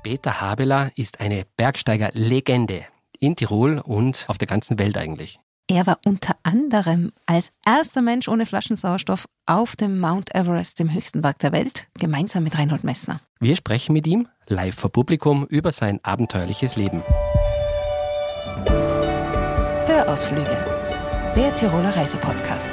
Peter Habeler ist eine Bergsteiger-Legende in Tirol und auf der ganzen Welt eigentlich. Er war unter anderem als erster Mensch ohne Flaschensauerstoff auf dem Mount Everest, dem höchsten Berg der Welt, gemeinsam mit Reinhold Messner. Wir sprechen mit ihm live vor Publikum über sein abenteuerliches Leben. Hörausflüge, der Tiroler Reisepodcast.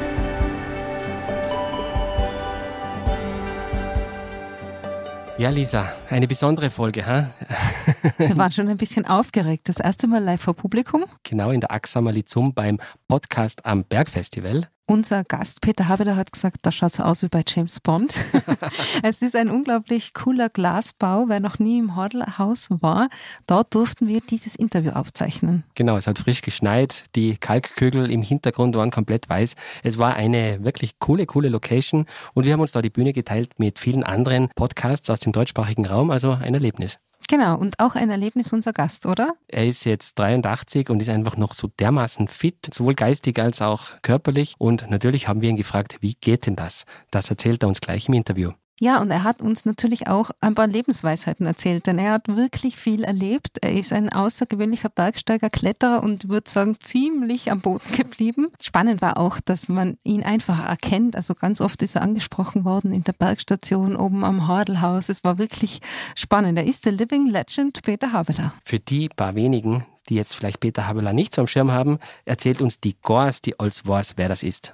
Ja, Lisa, eine besondere Folge, ha? Wir waren schon ein bisschen aufgeregt. Das erste Mal live vor Publikum. Genau, in der Axamalizum beim Podcast am Bergfestival. Unser Gast Peter Habeler hat gesagt, das schaut so aus wie bei James Bond. Es ist ein unglaublich cooler Glasbau. Wer noch nie im Hordelhaus war, dort durften wir dieses Interview aufzeichnen. Genau, es hat frisch geschneit. Die Kalkkügel im Hintergrund waren komplett weiß. Es war eine wirklich coole Location. Und wir haben uns da die Bühne geteilt mit vielen anderen Podcasts aus dem deutschsprachigen Raum. Also ein Erlebnis. Genau, und auch ein Erlebnis unser Gast, oder? Er ist jetzt 83 und ist einfach noch so dermaßen fit, sowohl geistig als auch körperlich. Und natürlich haben wir ihn gefragt, wie geht denn das? Das erzählt er uns gleich im Interview. Ja, und er hat uns natürlich auch ein paar Lebensweisheiten erzählt, denn er hat wirklich viel erlebt. Er ist ein außergewöhnlicher Bergsteiger, Kletterer und würde sagen, ziemlich am Boden geblieben. Spannend war auch, dass man ihn einfach erkennt. Also ganz oft ist er angesprochen worden in der Bergstation oben am Hordelhaus. Es war wirklich spannend. Er ist der Living Legend Peter Habeler. Für die paar wenigen, die jetzt vielleicht Peter Habeler nicht so am Schirm haben, erzählt uns die Gors, die alles weiß, wer das ist.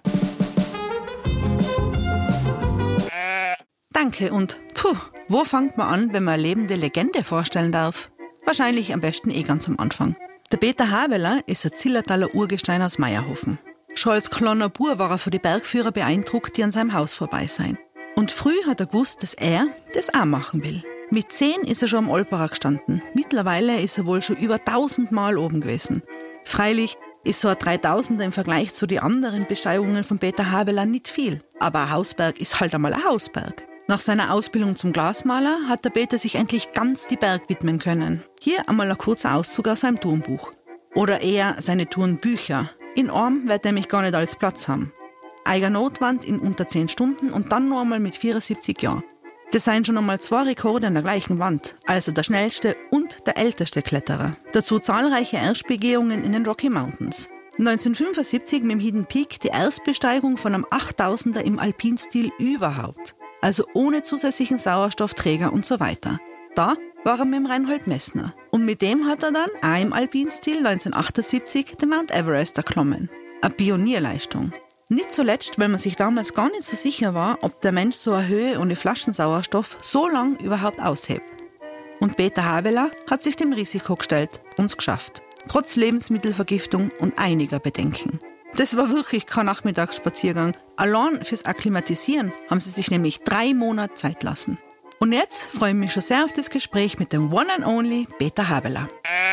Danke und wo fängt man an, wenn man eine lebende Legende vorstellen darf? Wahrscheinlich am besten ganz am Anfang. Der Peter Habeler ist ein Zillertaler Urgestein aus Meierhofen. Schon als kleiner Bub war er von den Bergführer beeindruckt, die an seinem Haus vorbei seien. Und früh hat er gewusst, dass er das auch machen will. Mit 10 ist er schon am Olperer gestanden. Mittlerweile ist er wohl schon über 1000 Mal oben gewesen. Freilich ist so ein 3000er im Vergleich zu den anderen Besteigungen von Peter Habeler nicht viel. Aber ein Hausberg ist halt einmal ein Hausberg. Nach seiner Ausbildung zum Glasmaler hat der Peter sich endlich ganz die Berg widmen können. Hier einmal ein kurzer Auszug aus seinem Turnbuch. Oder eher seine Turnbücher. In einem wird er nämlich gar nicht alles Platz haben. Eiger Notwand in unter 10 Stunden und dann noch einmal mit 74 Jahren. Das seien schon einmal 2 Rekorde an der gleichen Wand. Also der schnellste und der älteste Kletterer. Dazu zahlreiche Erstbegehungen in den Rocky Mountains. 1975 mit dem Hidden Peak die Erstbesteigung von einem 8000er im Alpinstil überhaupt. Also ohne zusätzlichen Sauerstoffträger und so weiter. Da war er mit dem Reinhold Messner. Und mit dem hat er dann auch im Alpinstil 1978 den Mount Everest erklommen. Eine Pionierleistung. Nicht zuletzt, weil man sich damals gar nicht so sicher war, ob der Mensch so eine Höhe ohne Flaschensauerstoff so lang überhaupt aushebt. Und Peter Habeler hat sich dem Risiko gestellt und es geschafft. Trotz Lebensmittelvergiftung und einiger Bedenken. Das war wirklich kein Nachmittagsspaziergang. Allein fürs Akklimatisieren haben sie sich nämlich 3 Monate Zeit lassen. Und jetzt freue ich mich schon sehr auf das Gespräch mit dem One and Only Peter Habeler.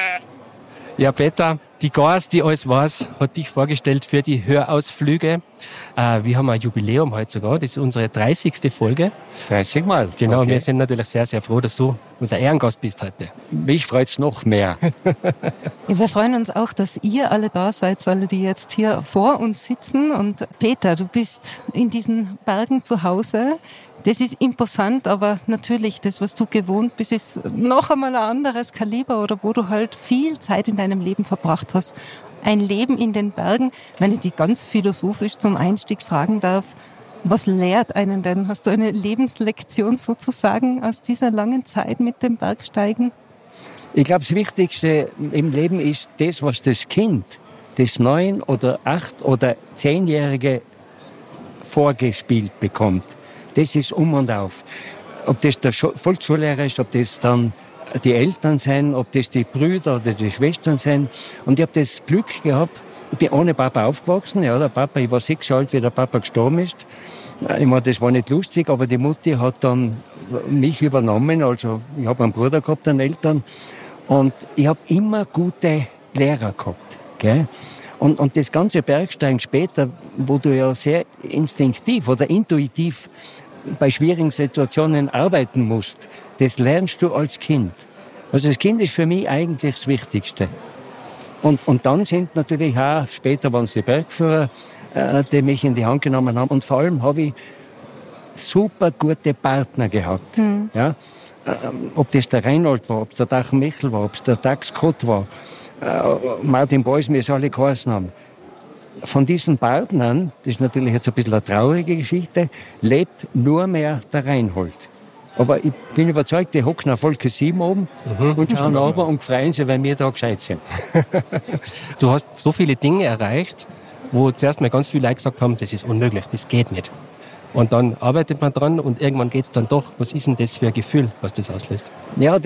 Ja, Peter, die Gors, die alles weiß, hat dich vorgestellt für die Hörausflüge. Wir haben ein Jubiläum heute sogar, das ist unsere 30. Folge. 30 Mal? Genau, okay. Wir sind natürlich sehr, sehr froh, dass du unser Ehrengast bist heute. Mich freut es noch mehr. Ja, wir freuen uns auch, dass ihr alle da seid, alle, die jetzt hier vor uns sitzen. Und Peter, du bist in diesen Bergen zu Hause. Das ist imposant, aber natürlich, das, was du gewohnt bist, ist noch einmal ein anderes Kaliber oder wo du halt viel Zeit in deinem Leben verbracht hast. Ein Leben in den Bergen, wenn ich dich ganz philosophisch zum Einstieg fragen darf, was lehrt einen denn? Hast du eine Lebenslektion sozusagen aus dieser langen Zeit mit dem Bergsteigen? Ich glaube, das Wichtigste im Leben ist das, was das Kind, das 9- oder 8- oder 10-Jährige vorgespielt bekommt. Das ist um und auf. Ob das der Volksschullehrer ist, ob das dann die Eltern sind, ob das die Brüder oder die Schwestern sind. Und ich habe das Glück gehabt, ich bin ohne Papa aufgewachsen. Ja, der Papa, ich war 6 Jahre alt, wie der Papa gestorben ist. Ich meine, das war nicht lustig, aber die Mutti hat dann mich übernommen. Also ich habe einen Bruder gehabt, einen Eltern. Und ich habe immer gute Lehrer gehabt. Gell? Und das ganze Bergsteigen später, wo du ja sehr instinktiv oder intuitiv bei schwierigen Situationen arbeiten musst, das lernst du als Kind. Also das Kind ist für mich eigentlich das Wichtigste. Und dann sind natürlich auch, später waren es die Bergführer, die mich in die Hand genommen haben. Und vor allem habe ich super gute Partner gehabt. Ja? Ob das der Reinhold war, ob es der Dach Michel war, ob es der Dax Kott war, Martin Beuys, wie es alle geheißen haben. Von diesen Partnern, das ist natürlich jetzt ein bisschen eine traurige Geschichte, lebt nur mehr der Reinhold. Aber ich bin überzeugt, die hocken auf Wolke 7 oben und schauen runter und freuen sich, weil wir da gescheit sind. Du hast so viele Dinge erreicht, wo zuerst mal ganz viele Leute gesagt haben, das ist unmöglich, das geht nicht. Und dann arbeitet man dran und irgendwann geht es dann doch. Was ist denn das für ein Gefühl, was das auslöst? Ja,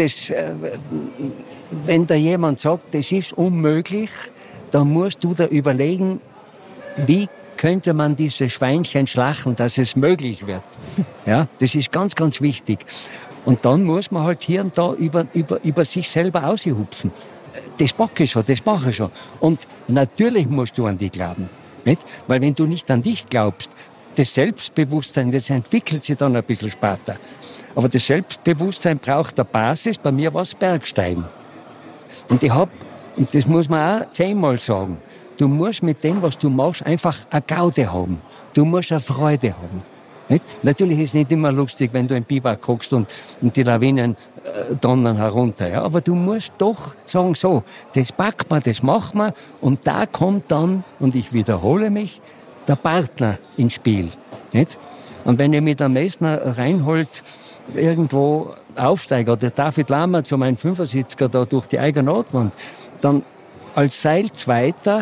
wenn da jemand sagt, das ist unmöglich, dann musst du da überlegen, wie könnte man diese Schweinchen schlachten, dass es möglich wird. Ja, das ist ganz, ganz wichtig. Und dann muss man halt hier und da über sich selber aushupfen. Das packe ich schon, das mache ich schon. Und natürlich musst du an dich glauben. Nicht? Weil wenn du nicht an dich glaubst, das Selbstbewusstsein, das entwickelt sich dann ein bisschen später. Aber das Selbstbewusstsein braucht eine Basis. Bei mir war es Bergsteigen. Und und das muss man auch 10-mal sagen, du musst mit dem, was du machst, einfach eine Gaude haben. Du musst eine Freude haben. Nicht? Natürlich ist es nicht immer lustig, wenn du im Biwak hockst und die Lawinen donnern herunter. Ja? Aber du musst doch sagen, so, das packt man, das macht man. Und da kommt dann, und ich wiederhole mich, der Partner ins Spiel. Nicht? Und wenn ich mit einem Messner Reinhold irgendwo aufsteige, oder David Lama zu meinem 75er da durch die eigene Nordwand, dann als Seilzweiter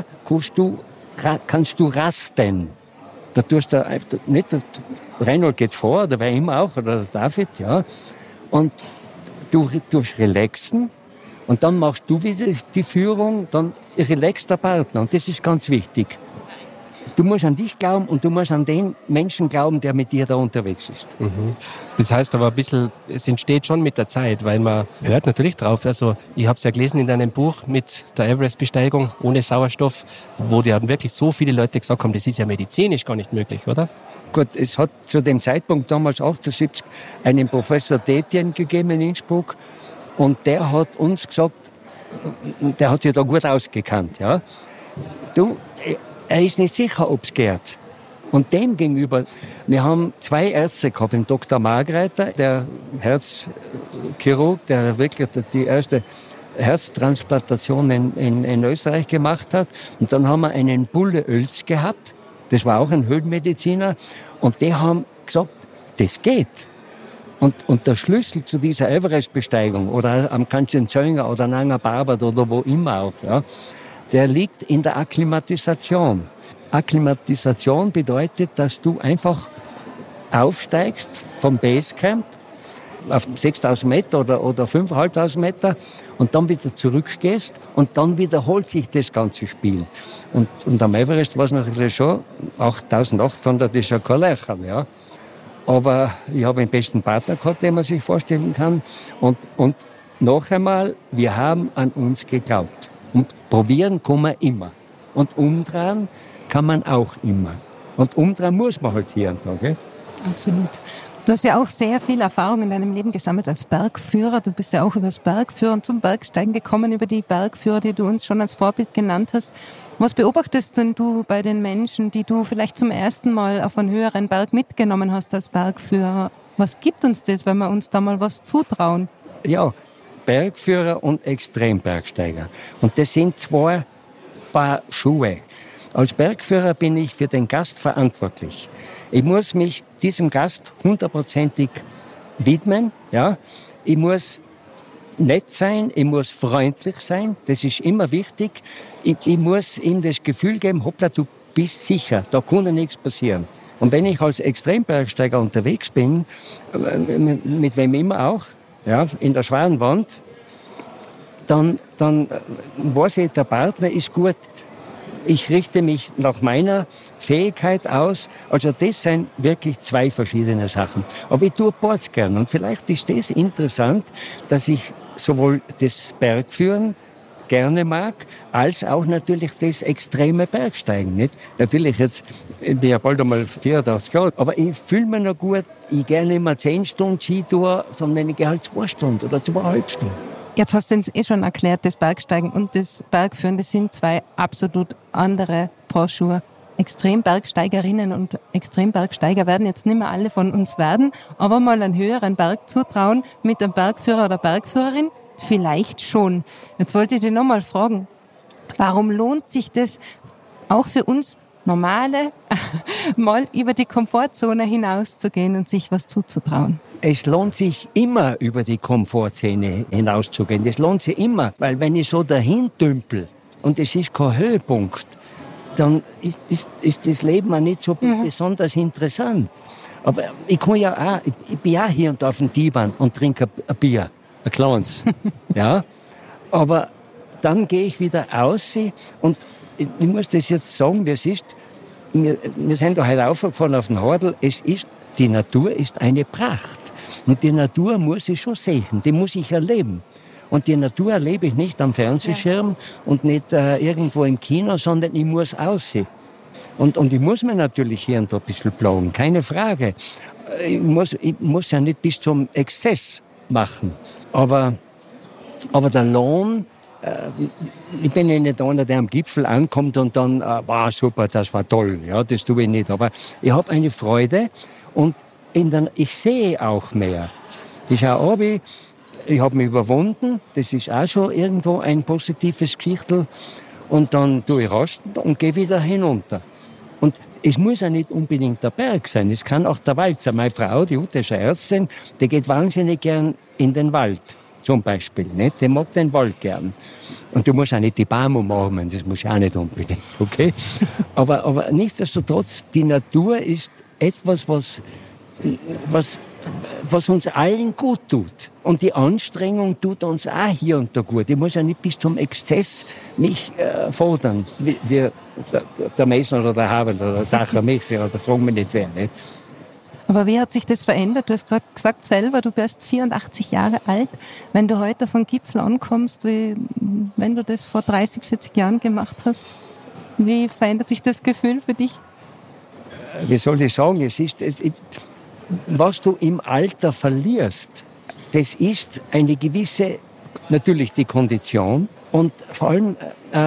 kannst du rasten. Da tust du nicht, Reinhold geht vor, oder wer immer auch, oder David, ja. Und du tust relaxen, und dann machst du wieder die Führung, dann relaxt der Partner. Und das ist ganz wichtig. Du musst an dich glauben und du musst an den Menschen glauben, der mit dir da unterwegs ist. Das heißt aber ein bisschen, es entsteht schon mit der Zeit, weil man hört natürlich drauf. Also ich habe es ja gelesen in deinem Buch mit der Everest-Besteigung ohne Sauerstoff, wo die haben wirklich so viele Leute gesagt haben, das ist ja medizinisch gar nicht möglich, oder? Gut, es hat zu dem Zeitpunkt damals 78 einen Professor Detjen gegeben in Innsbruck, und der hat uns gesagt, der hat sich da gut ausgekannt, ja. Er ist nicht sicher, ob es geht. Und dem gegenüber, wir haben 2 Ärzte gehabt, den Dr. Margreiter, der Herzchirurg, der wirklich die erste Herztransplantation in Österreich gemacht hat. Und dann haben wir einen Bulle Oels gehabt, das war auch ein Höhlenmediziner, und die haben gesagt, das geht. Und der Schlüssel zu dieser Everest-Besteigung oder am Kanchenjunga oder Nanga Parbat oder wo immer auch, ja, der liegt in der Akklimatisation. Akklimatisation bedeutet, dass du einfach aufsteigst vom Basecamp auf 6.000 Meter oder 5.500 Meter und dann wieder zurückgehst, und dann wiederholt sich das ganze Spiel. Und am Everest war es natürlich schon 8.800, ist ja kein Lächerl, ja. Aber ich habe den besten Partner gehabt, den man sich vorstellen kann. Und noch einmal, wir haben an uns geglaubt. Und probieren kann man immer. Und umdrehen kann man auch immer. Und umdrehen muss man halt hier und da. Gell? Absolut. Du hast ja auch sehr viel Erfahrung in deinem Leben gesammelt als Bergführer. Du bist ja auch über das Bergführen zum Bergsteigen gekommen, über die Bergführer, die du uns schon als Vorbild genannt hast. Was beobachtest denn du bei den Menschen, die du vielleicht zum ersten Mal auf einen höheren Berg mitgenommen hast als Bergführer? Was gibt uns das, wenn wir uns da mal was zutrauen? Ja, Bergführer und Extrembergsteiger. Und das sind 2 Paar Schuhe. Als Bergführer bin ich für den Gast verantwortlich. Ich muss mich diesem Gast 100%ig widmen. Ja? Ich muss nett sein, ich muss freundlich sein, das ist immer wichtig. Ich muss ihm das Gefühl geben, hoppla, du bist sicher, da kann nichts passieren. Und wenn ich als Extrembergsteiger unterwegs bin, mit wem immer auch, ja, in der Schwanenwand, dann weiß ich, der Partner ist gut. Ich richte mich nach meiner Fähigkeit aus. Also das sind wirklich 2 verschiedene Sachen. Aber ich tue beides gern. Und vielleicht ist das interessant, dass ich sowohl das Bergführen gerne mag, als auch natürlich das extreme Bergsteigen. Nicht? Natürlich jetzt, ich bin ja bald einmal 84 Jahre, aber ich fühle mich noch gut. Ich gehe nicht mehr 10 Stunden Skitour, sondern ich gehe halt 2 Stunden oder 2,5 Stunden. Jetzt hast du uns schon erklärt, das Bergsteigen und das Bergführen, das sind 2 absolut andere Paar Schuhe. Extrembergsteigerinnen und Extrembergsteiger werden jetzt nicht mehr alle von uns werden, aber mal einen höheren Berg zutrauen mit einem Bergführer oder Bergführerin? Vielleicht schon. Jetzt wollte ich dich nochmal fragen, warum lohnt sich das auch für uns Normale, mal über die Komfortzone hinauszugehen und sich was zuzutrauen? Es lohnt sich immer, über die Komfortzone hinauszugehen. Das lohnt sich immer, weil wenn ich so dahin dümpel und es ist kein Höhepunkt, dann ist das Leben auch nicht so besonders interessant. Aber ich bin ja auch hier und da auf dem Divan und trinke ein Bier, ein kleines. Ja? Aber dann gehe ich wieder raus und ich muss das jetzt sagen, wie es ist. Wir sind da heute aufgefahren auf den Hordel. Die Natur ist eine Pracht. Und die Natur muss ich schon sehen, die muss ich erleben. Und die Natur erlebe ich nicht am Fernsehschirm und nicht irgendwo im Kino, sondern ich muss aussehen. Und ich muss mir natürlich hier und da ein bisschen plagen, keine Frage. Ich muss ja nicht bis zum Exzess machen. Aber der Lohn, ich bin ja nicht einer, der am Gipfel ankommt und dann, wow, super, das war toll. Ja, das tue ich nicht. Aber ich habe eine Freude und ich sehe auch mehr. Ich schaue runter, ich habe mich überwunden, das ist auch schon irgendwo ein positives Geschichtel. Und dann tue ich rasten und gehe wieder hinunter. Und es muss ja nicht unbedingt der Berg sein, es kann auch der Wald sein. Meine Frau, die Ute ist eine Ärztin, die geht wahnsinnig gern in den Wald, zum Beispiel. Nicht? Die mag den Wald gern. Und du musst auch nicht die Bäume umarmen, das muss ich auch nicht unbedingt, okay? aber nichtsdestotrotz, die Natur ist etwas, was uns allen gut tut. Und die Anstrengung tut uns auch hier und da gut. Ich muss ja nicht bis zum Exzess mich fordern, wie der Messner oder der Havel oder der Dacher mich, oder fragen wir nicht wer. Nicht? Aber wie hat sich das verändert? Du hast gerade gesagt selber, du bist 84 Jahre alt. Wenn du heute auf einen Gipfel ankommst, wie wenn du das vor 30, 40 Jahren gemacht hast, wie verändert sich das Gefühl für dich? Wie soll ich sagen, was du im Alter verlierst, das ist eine gewisse, natürlich die Kondition und vor allem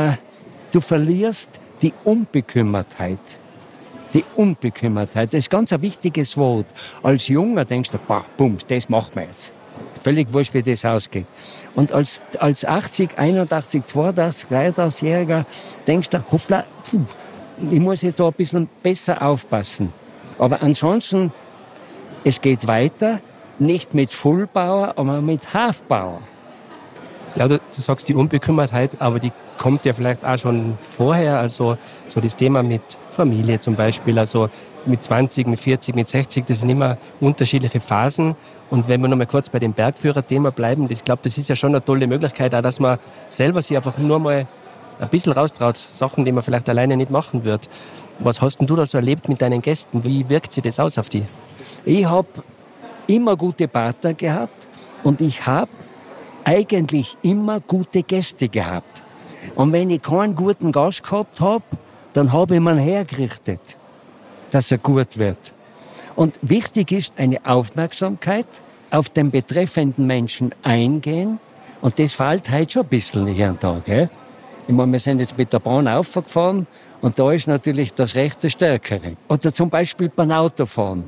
du verlierst die Unbekümmertheit. Die Unbekümmertheit, das ist ganz ein wichtiges Wort. Als Junger denkst du, bums, das machen wir jetzt. Völlig wurscht, wie das ausgeht. Und als 80, 81, 82, 83-Jähriger denkst du, hoppla, ich muss jetzt da ein bisschen besser aufpassen. Aber ansonsten, es geht weiter, nicht mit Full Power, aber mit Half Power. Ja, du sagst die Unbekümmertheit, aber die kommt ja vielleicht auch schon vorher. Also so das Thema mit Familie zum Beispiel, also mit 20, mit 40, mit 60, das sind immer unterschiedliche Phasen. Und wenn wir noch mal kurz bei dem Bergführer-Thema bleiben, ich glaube, das ist ja schon eine tolle Möglichkeit, auch dass man selber sich einfach nur mal ein bisschen raustraut, Sachen, die man vielleicht alleine nicht machen wird. Was hast denn du da so erlebt mit deinen Gästen? Wie wirkt sich das aus auf die? Ich habe immer gute Partner gehabt und ich habe eigentlich immer gute Gäste gehabt. Und wenn ich keinen guten Gast gehabt habe, dann habe ich mir hergerichtet, dass er gut wird. Und wichtig ist eine Aufmerksamkeit, auf den betreffenden Menschen eingehen. Und das fällt heute schon ein bisschen hier und da. Gell? Ich meine, wir sind jetzt mit der Bahn aufgefahren und da ist natürlich das Recht der Stärkere. Oder zum Beispiel beim Autofahren.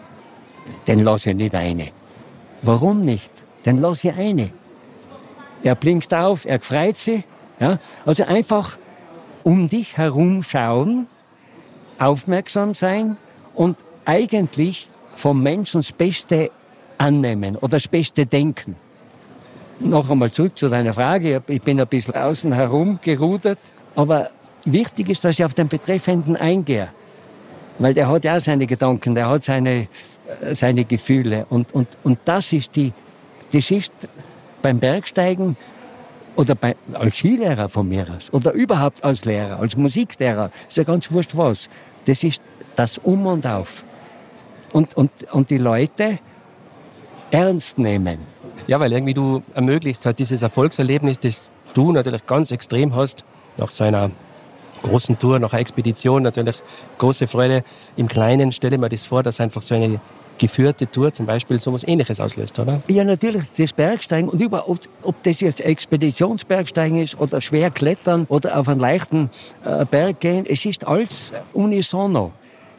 Den lasse ich nicht rein. Warum nicht? Den lasse ich rein. Er blinkt auf, er freut sich. Ja? Also einfach um dich herum schauen, aufmerksam sein und eigentlich vom Menschen das Beste annehmen oder das Beste denken. Noch einmal zurück zu deiner Frage. Ich bin ein bisschen außen herum gerudert, aber wichtig ist, dass ich auf den Betreffenden eingehe. Weil der hat ja auch seine Gedanken, der hat seine Gefühle. Und das ist beim Bergsteigen oder als Skilehrer von mir aus oder überhaupt als Lehrer, als Musiklehrer, ist ja ganz wurscht was. Das ist das Um und Auf. Und die Leute ernst nehmen. Ja, weil irgendwie du ermöglichst halt dieses Erfolgserlebnis, das du natürlich ganz extrem hast, nach so einer großen Tour, nach einer Expedition, natürlich große Freude. Im Kleinen stelle ich mir das vor, dass einfach so eine geführte Tour zum Beispiel sowas Ähnliches auslöst, oder? Ja, natürlich, das Bergsteigen und überhaupt, ob das jetzt Expeditionsbergsteigen ist oder schwer klettern oder auf einen leichten Berg gehen, es ist alles unisono.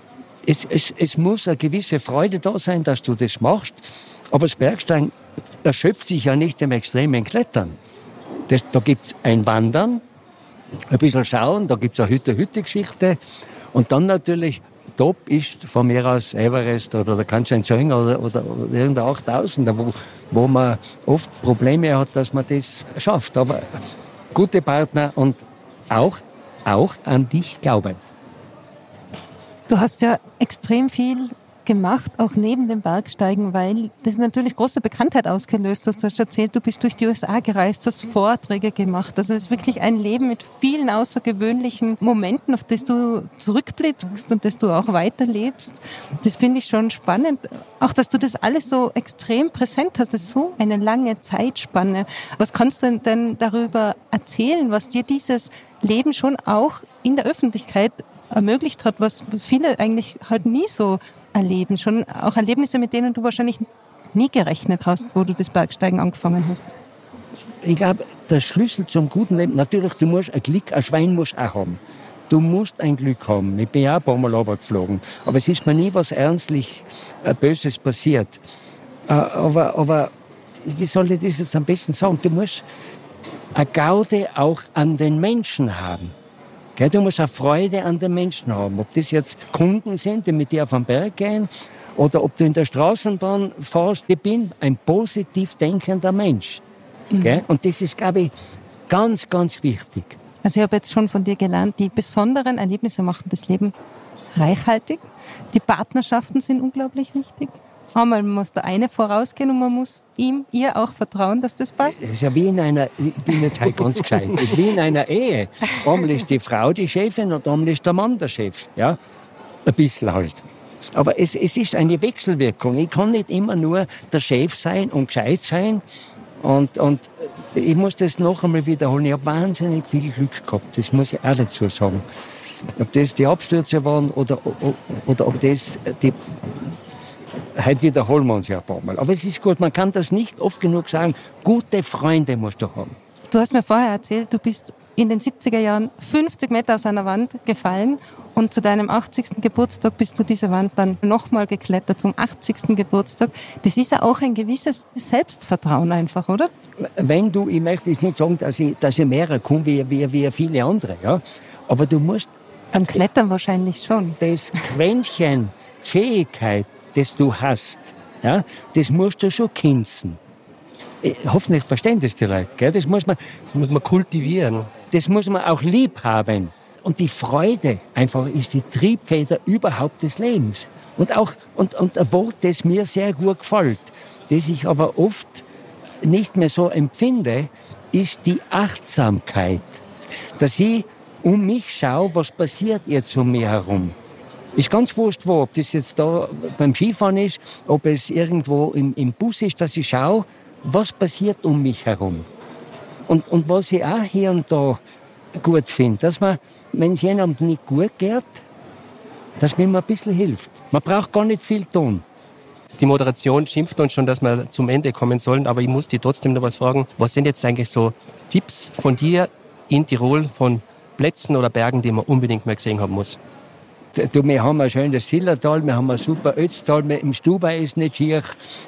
Es muss eine gewisse Freude da sein, dass du das machst, aber das Bergsteigen erschöpft sich ja nicht im extremen Klettern. Da gibt es ein Wandern, ein bisschen schauen, da gibt es eine Hütte-Geschichte und dann natürlich top ist von mir aus Everest oder der Kanchenjunga oder irgendein 8000, wo man oft Probleme hat, dass man das schafft. Aber gute Partner und auch an dich glauben. Du hast ja extrem viel gemacht, auch neben dem Bergsteigen, weil das natürlich große Bekanntheit ausgelöst hast. Du hast erzählt, du bist durch die USA gereist, hast Vorträge gemacht. Also es ist wirklich ein Leben mit vielen außergewöhnlichen Momenten, auf das du zurückblickst und das du auch weiterlebst. Das finde ich schon spannend. Auch, dass du das alles so extrem präsent hast. Das ist so eine lange Zeitspanne. Was kannst du denn darüber erzählen, was dir dieses Leben schon auch in der Öffentlichkeit ermöglicht hat, was viele eigentlich halt nie so erleben. Schon auch Erlebnisse, mit denen du wahrscheinlich nie gerechnet hast, wo du das Bergsteigen angefangen hast. Ich glaube, der Schlüssel zum guten Leben, natürlich, du musst ein Glück, ein Schwein musst auch haben. Du musst ein Glück haben. Ich bin ja ein paar Mal runtergeflogen. Aber es ist mir nie was ernstlich Böses passiert. Aber wie soll ich das jetzt am besten sagen? Du musst eine Gaude auch an den Menschen haben. Du musst eine Freude an den Menschen haben. Ob das jetzt Kunden sind, die mit dir auf den Berg gehen, oder ob du in der Straßenbahn fährst. Ich bin ein positiv denkender Mensch. Mhm. Und das ist, glaube ich, ganz, ganz wichtig. Also ich habe jetzt schon von dir gelernt, die besonderen Erlebnisse machen das Leben reichhaltig. Die Partnerschaften sind unglaublich wichtig. Einmal muss der eine vorausgehen und man muss ihr auch vertrauen, dass das passt. Das ist ja wie in einer, ich bin jetzt halt ganz gescheit, das ist wie in einer Ehe. Einmal ist die Frau die Chefin und einmal ist der Mann der Chef. Ja? Ein bisschen halt. Aber es ist eine Wechselwirkung. Ich kann nicht immer nur der Chef sein und gescheit sein. Und ich muss das noch einmal wiederholen. Ich habe wahnsinnig viel Glück gehabt. Das muss ich auch dazu sagen. Ob das die Abstürze waren oder ob das die... Heute wiederholen wir uns ja ein paar Mal. Aber es ist gut, man kann das nicht oft genug sagen. Gute Freunde musst du haben. Du hast mir vorher erzählt, du bist in den 70er Jahren 50 Meter aus einer Wand gefallen und zu deinem 80. Geburtstag bist du diese Wand dann nochmal geklettert, zum 80. Geburtstag. Das ist ja auch ein gewisses Selbstvertrauen einfach, oder? Ich möchte jetzt nicht sagen, dass ich mehr komme wie viele andere, ja. Aber du musst... Am Klettern wahrscheinlich schon. Das Quäntchen Fähigkeit, das du hast, ja, das musst du schon kinzen. Hoffentlich verstehen das die Leute. Gell? Das muss man kultivieren. Das muss man auch lieb haben. Und die Freude einfach ist die Triebfeder überhaupt des Lebens. Und ein Wort, das mir sehr gut gefällt, das ich aber oft nicht mehr so empfinde, ist die Achtsamkeit. Dass ich um mich schaue, was passiert jetzt um mich herum. Ist ganz wurscht wo, ob das jetzt da beim Skifahren ist, ob es irgendwo im Bus ist, dass ich schaue, was passiert um mich herum. Und was ich auch hier und da gut finde, dass man, wenn es jemandem nicht gut geht, dass man ihm ein bisschen hilft. Man braucht gar nicht viel tun. Die Moderation schimpft uns schon, dass wir zum Ende kommen sollen, aber ich muss dir trotzdem noch was fragen. Was sind jetzt eigentlich so Tipps von dir in Tirol von Plätzen oder Bergen, die man unbedingt mal gesehen haben muss? Wir haben ein schönes Zillertal, wir haben ein super Ötztal, im Stubai ist nicht schier.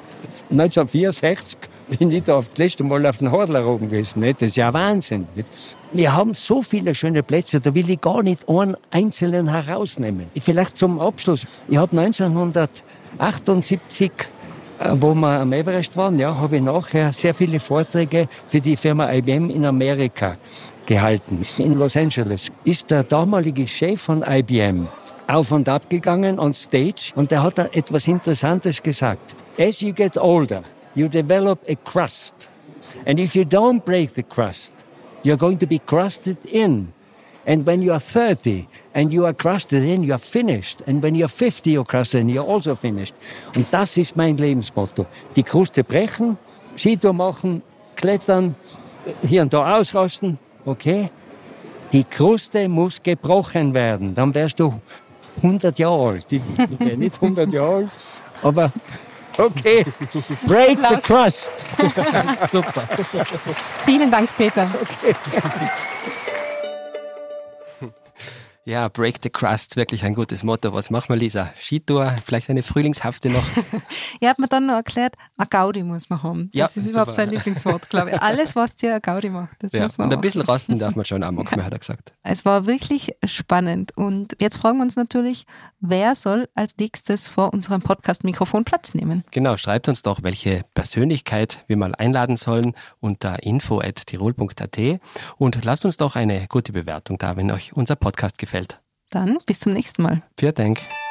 1964 bin ich da das letzte Mal auf den Hordler oben gewesen. Das ist ja Wahnsinn. Wir haben so viele schöne Plätze, da will ich gar nicht einen einzelnen herausnehmen. Vielleicht zum Abschluss. Ich habe 1978, wo wir am Everest waren, habe ich nachher sehr viele Vorträge für die Firma IBM in Amerika gehalten. In Los Angeles ist der damalige Chef von IBM auf und ab gegangen on stage und der hat da etwas Interessantes gesagt. As you get older, you develop a crust. And if you don't break the crust, you're going to be crusted in. And when you are 30 and you are crusted in, you're finished. And when you're 50, you're crusted in, you're also finished. Und das ist mein Lebensmotto. Die Kruste brechen, Skitour machen, klettern, hier und da ausrasten, okay? Die Kruste muss gebrochen werden. Dann wärst du 100 Jahre alt. Ich bin nicht 100 Jahre alt, Aber okay, break the crust. Super. Vielen Dank, Peter. Okay. Ja, break the crust, wirklich ein gutes Motto. Was machen wir, Lisa? Skitour, vielleicht eine frühlingshafte noch? Er hat mir dann noch erklärt, eine Gaudi muss man haben. Ja, Das ist überhaupt sein Lieblingswort, glaube ich. Alles, was dir eine Gaudi macht, das Ja, muss man und ein machen. bisschen rosten darf man schon auch manchmal, hat er gesagt. Es war wirklich spannend. Und jetzt fragen wir uns natürlich, wer soll als nächstes vor unserem Podcast-Mikrofon Platz nehmen? Genau, schreibt uns doch, welche Persönlichkeit wir mal einladen sollen unter info@tirol.at und lasst uns doch eine gute Bewertung da, wenn euch unser Podcast gefällt. Dann bis zum nächsten Mal. Vielen Dank.